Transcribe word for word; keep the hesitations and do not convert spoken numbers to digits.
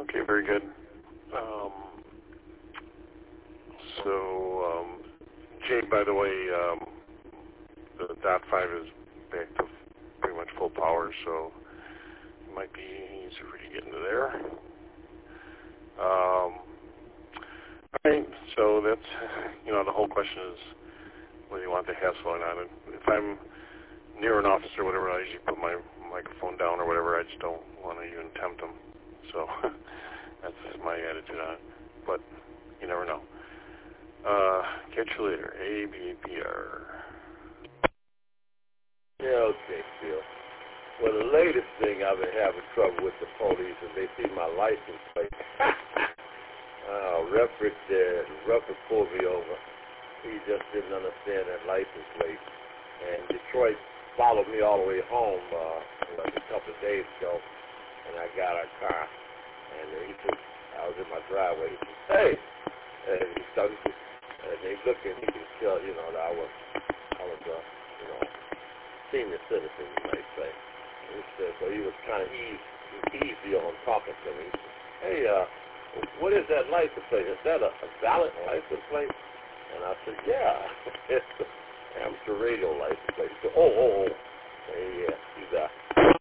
Okay, very good. Um, so, um, Jay, by the way, um, the dot five is back to pretty much full power, so it might be easier for you to get into there. Um, all right, so that's, you know, the whole question is whether you want the hassle or not. And if I'm near an office or whatever, I usually put my microphone down or whatever. I just don't want to even tempt them. So that's my attitude on it. But you never know. Uh, catch you later. A B A P R. Yeah, okay, Phil. Well, the latest thing I've been having trouble with the police is they see my license plate. uh, Rufford, uh, Rufford pulled me over. He just didn't understand that license plate. And Detroit followed me all the way home uh, like a couple of days ago, and I got a car. And he said, I was in my driveway. He said, hey! And he started, and they looked and he could tell, you know, that I was, I was, uh, you know, senior citizen, you might say. And he said, so he was kind of easy, easy on talking to me. He said, hey, uh, what is that license plate? Is that a, a valid license plate? And I said, yeah, it's the amateur radio license plate. He said, oh, oh, oh. Hey, yeah, he's uh,